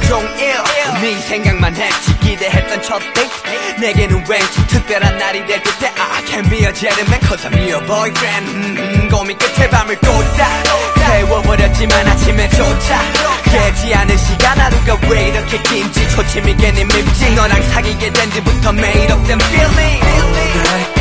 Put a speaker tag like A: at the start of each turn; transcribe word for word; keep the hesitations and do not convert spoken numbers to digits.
A: 종일 네 생각만 했지. 기대했던 첫 데이트 내게는 왠지 특별한 날이 될 듯해. I can be a gentleman cause I'm your boyfriend. 음, 음, 고민 끝에 밤을 꽂다 세워버렸지만 아침에조차 깨지 않은 시간. 하루가 왜 이렇게 긴지 초침이 괜히 밉지. 너랑 사귀게 된 뒤부터 made up them feeling.